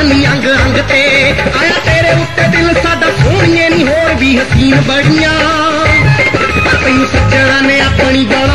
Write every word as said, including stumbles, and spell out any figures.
जवानी अंग अंग ते आया तेरे उत्ते दिल साडा सोहणिए नी होर भी हसीन बड़ियां तैनूं सज्जणा ने अपनी गल